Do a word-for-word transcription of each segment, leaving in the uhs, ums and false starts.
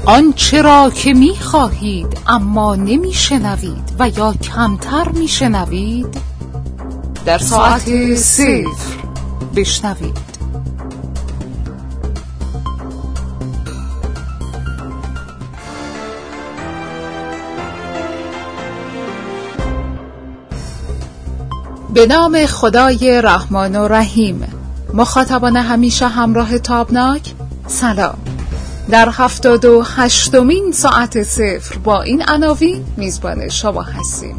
آنچه را که می خواهید اما نمی شنوید و یا کمتر می شنوید در ساعت صفر بشنوید. به نام خدای رحمان و رحیم. مخاطبان همیشه همراه تابناک، سلام. در هفتاد و هشتمین ساعت صفر با این عناوین میزبان شما هستیم.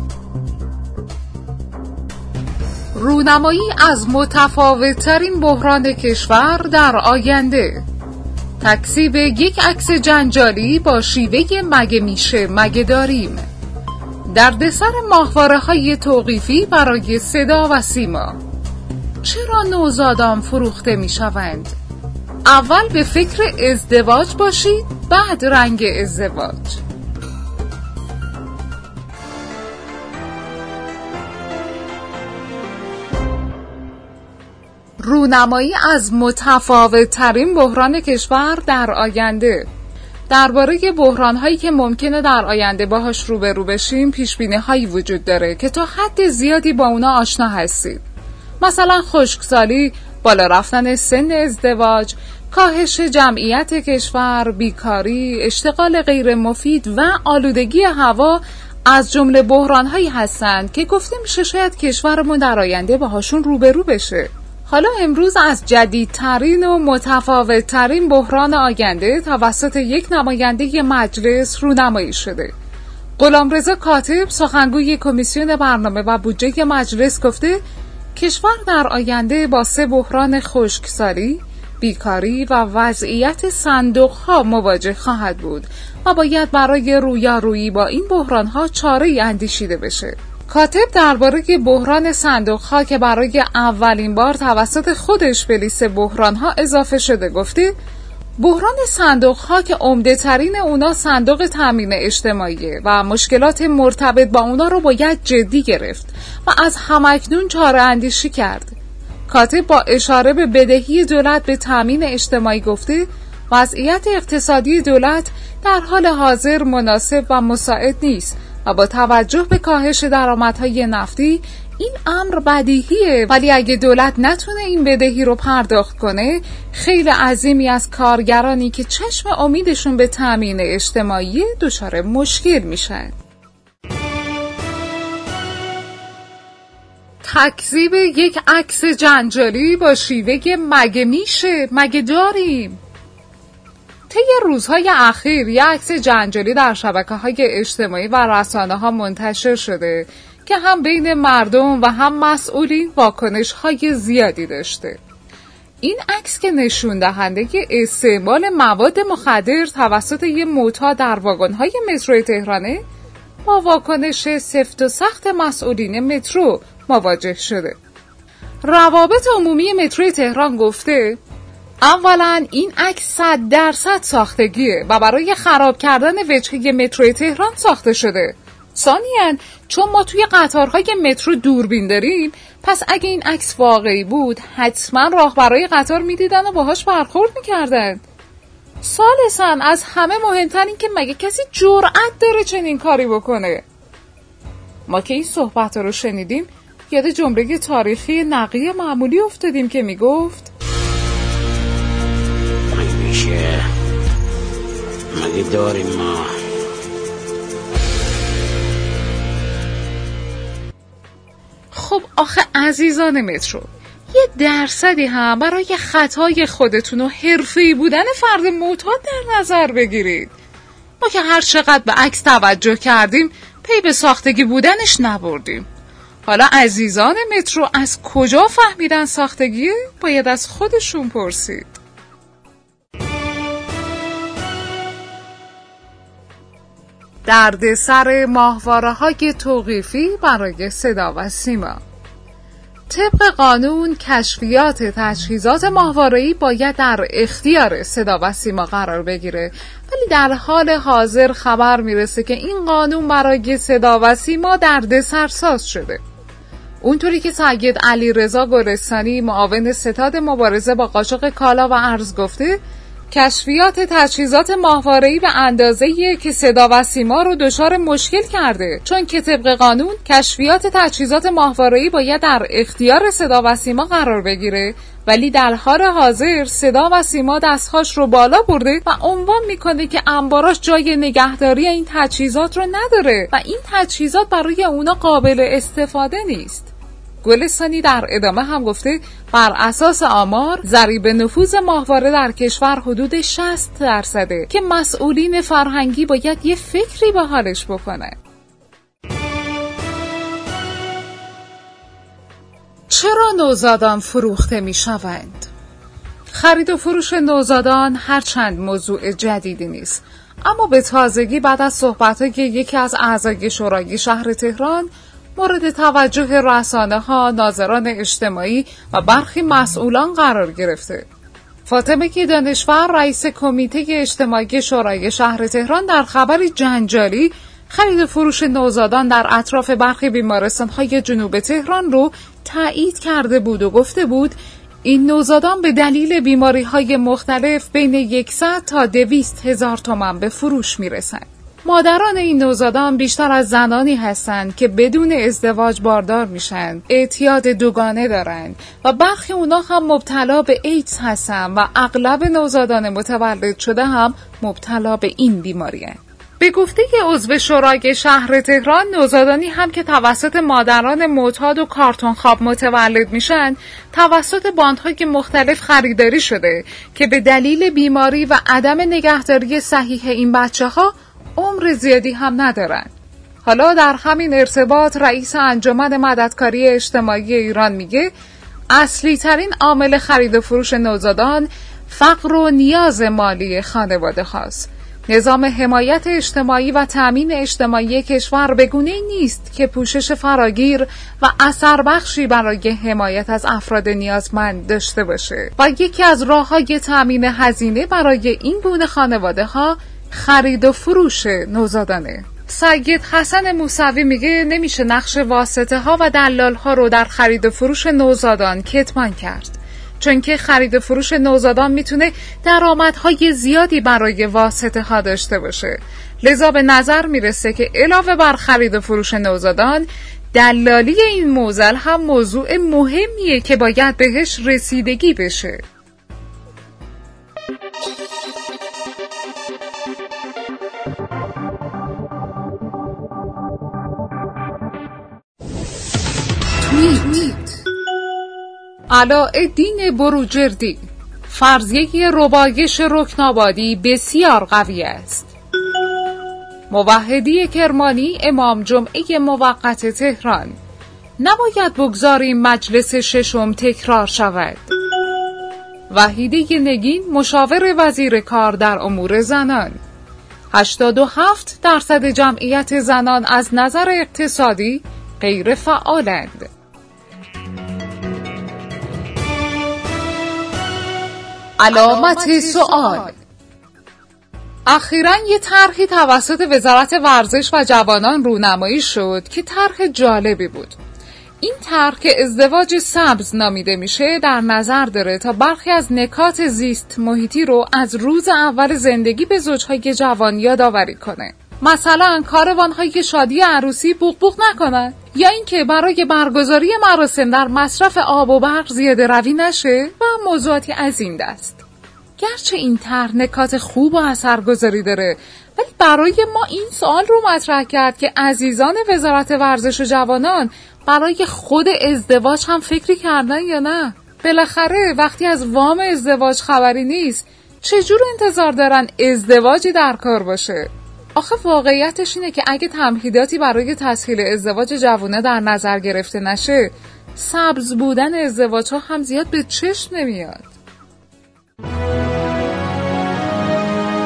رونمایی از متفاوت‌ترین بحران کشور در آینده. تکذیب یک عکس جنجالی با شیوه مگه میشه مگه داریم. دردسر ماهواره‌های توقیفی برای صدا و سیما. چرا نوزادان فروخته میشوند؟ اول به فکر ازدواج باشید، بعد رنگ ازدواج. رونمایی از متفاوت‌ترین بحران کشور در آینده. درباره بحران‌هایی که ممکنه در آینده باهاش روبرو بشیم پیش‌بینی‌هایی وجود داره که تا حد زیادی با اونا آشنا هستید. مثلا خشکسالی، بالا رفتن سن ازدواج، کاهش جمعیت کشور، بیکاری، اشتغال غیر مفید و آلودگی هوا از جمله بحران‌هایی هستند که گفته میشه شاید کشورمون در آینده باهاشون روبرو بشه. حالا امروز از جدیدترین و متفاوت‌ترین بحران آینده توسط یک نماینده مجلس رونمایی شده. غلامرضا کاتب، سخنگوی کمیسیون برنامه و بودجه مجلس، گفته کشور در آینده با سه بحران خشکسالی، بیکاری و وضعیت صندوق‌ها مواجه خواهد بود و باید برای رویارویی با این بحران‌ها چاره‌ای اندیشیده بشه. کاتب درباره بحران صندوق‌ها که برای اولین بار توسط خودش به لیست بحران‌ها اضافه شده گفته بحران صندوق‌ها که عمده‌ترین اونا صندوق تامین اجتماعیه و مشکلات مرتبط با اونا رو باید جدی گرفت و از همکنون چاره اندیشی کرد. کاتب با اشاره به بدهی دولت به تامین اجتماعی گفته وضعیت اقتصادی دولت در حال حاضر مناسب و مساعد نیست و با توجه به کاهش درآمدهای نفتی این امر بدیهیه، ولی اگه دولت نتونه این بدهی رو پرداخت کنه خیلی عظیمی از کارگرانی که چشم امیدشون به تامین اجتماعی دچار مشکل میشن. تکذیب یک عکس جنجالی با شیوه مگه میشه مگه داریم. طی روزهای اخیر یک عکس جنجالی در شبکه‌های اجتماعی و رسانه‌ها منتشر شده که هم بین مردم و هم مسئولین واکنش‌های زیادی داشته. این عکس که نشون دهنده استعمال مواد مخدر توسط یک معتاد در واگن‌های مترو تهرانه با واکنش سفت و سخت مسئولین مترو مواجه شده. روابط عمومی مترو تهران گفته اولا این عکس صد درصد ساختگیه و برای خراب کردن وجهه مترو تهران ساخته شده. ثانیاً چون ما توی قطارهای مترو دوربین داریم پس اگه این عکس واقعی بود حتما راهبرای قطار میدیدن و باهاش برخورد میکردن. ثالثاً از همه مهمتر این که مگه کسی جرأت داره چنین کاری بکنه؟ ما که این صحبت رو شنیدیم یاد جمله تاریخی نقی معمولی افتادیم که میگفت مگه میشه مگه داریم ما. خب آخه عزیزان مترو یه درصدی هم برای خطای خودتون و حرفه‌ای بودن فرد معتاد در نظر بگیرید. ما که هر چقدر به عکس توجه کردیم پی به ساختگی بودنش نبردیم. حالا عزیزان مترو از کجا فهمیدن ساختگیه؟ باید از خودشون پرسید. دردسر ماهواره‌های توقیفی برای صدا و سیما. طبق قانون کشفیات تجهیزات ماهواره‌ای باید در اختیار صدا و سیما قرار بگیره، ولی در حال حاضر خبر میرسه که این قانون برای صدا و سیما دردسرساز شده. اونطوری که سید علیرضا گلستانی معاون ستاد مبارزه با قاچاق کالا و ارز گفته، کشفیات تجهیزات ماهواره‌ای به اندازه‌ای که صدا و سیما رو دچار مشکل کرده، چون که طبق قانون کشفیات تجهیزات ماهواره‌ای باید در اختیار صدا و سیما قرار بگیره، ولی در حال حاضر صدا و سیما دستهاش رو بالا برده و عنوان میکنه که انباراش جای نگهداری این تجهیزات رو نداره و این تجهیزات برای اونا قابل استفاده نیست. گلستانی در ادامه هم گفته بر اساس آمار ضریب نفوذ ماهواره در کشور حدود شصت درصده که مسئولین فرهنگی باید یه فکری به حالش بکنه. چرا نوزادان فروخته می شوند؟ خرید و فروش نوزادان هرچند موضوع جدیدی نیست، اما به تازگی بعد از صحبت‌های یکی از اعضای شورای شهر تهران مورد توجه رسانه‌ها، ناظران اجتماعی و برخی مسئولان قرار گرفته. فاطمه دانشور، رئیس کمیته اجتماعی شورای شهر تهران، در خبری جنجالی خرید و فروش نوزادان در اطراف برخی بیمارستان‌های جنوب تهران رو تایید کرده بود و گفته بود این نوزادان به دلیل بیماری‌های مختلف بین صد تا دویست هزار تومان به فروش میرسند. مادران این نوزادان بیشتر از زنانی هستند که بدون ازدواج باردار میشن، اعتیاد دوگانه دارند و برخی اونا هم مبتلا به ایدز هستند و اغلب نوزادان متولد شده هم مبتلا به این بیماری هستند. به گفته عضو شورای شهر تهران، نوزادانی هم که توسط مادران معتاد و کارتون خواب متولد میشن توسط باندهای مختلف خریداری شده که به دلیل بیماری و عدم نگهداری صحیح این بچه ها عمر زیادی هم ندارن. حالا در همین ارتباط رئیس انجمن مددکاری اجتماعی ایران میگه اصلی ترین عامل خرید و فروش نوزادان فقر و نیاز مالی خانواده هاست. نظام حمایت اجتماعی و تامین اجتماعی کشور به گونه‌ای نیست که پوشش فراگیر و اثر بخشی برای حمایت از افراد نیازمند داشته باشه و یکی از راه‌های تامین هزینه برای این گونه خانواده ها خرید و فروش نوزادانه. سید حسن موسوی میگه نمیشه نقش واسطه ها و دلال ها رو در خرید و فروش نوزادان کتمان کرد، چون که خرید و فروش نوزادان میتونه درآمدهای زیادی برای واسطه ها داشته باشه. لذا به نظر میرسه که علاوه بر خرید و فروش نوزادان، دلالی این موزل هم موضوع مهمیه که باید بهش رسیدگی بشه. علاءالدین بروجردی: فرضیه ربایش رکنابادی بسیار قوی است. موحدی کرمانی، امام جمعه موقت تهران: نباید بگذاریم مجلس ششم تکرار شود. وحیده نگین، مشاور وزیر کار در امور زنان: هشتاد و هفت درصد جمعیت زنان از نظر اقتصادی غیر فعالند. علامت سوال: اخیراً یه طرحی توسط وزارت ورزش و جوانان رونمایی شد که طرح جالبی بود. این طرح که ازدواج سبز نامیده میشه در نظر داره تا برخی از نکات زیست محیطی رو از روز اول زندگی به زوجهای جوان یادآوری کنه. مثلا کاروان‌های شادی عروسی بوق بوق نکنن، یا اینکه برای برگزاری مراسم در مصرف آب و برق زیاده روی نشه و موضوعاتی از این دست. گرچه این طرح نکات خوب و اثرگذاری داره، ولی برای ما این سوال رو مطرح کرد که عزیزان وزارت ورزش و جوانان برای خود ازدواج هم فکری کردن یا نه؟ بالاخره وقتی از وام ازدواج خبری نیست، چجور انتظار دارن ازدواجی در کار باشه؟ آخه واقعیتش اینه که اگه تمهیداتی برای تسهیل ازدواج جوانه در نظر گرفته نشه، سبز بودن ازدواج ها هم زیاد به چشم نمیاد.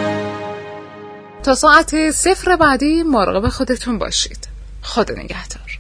تا ساعت صفر بعدی مراقب خودتون باشید. خدا نگهدار.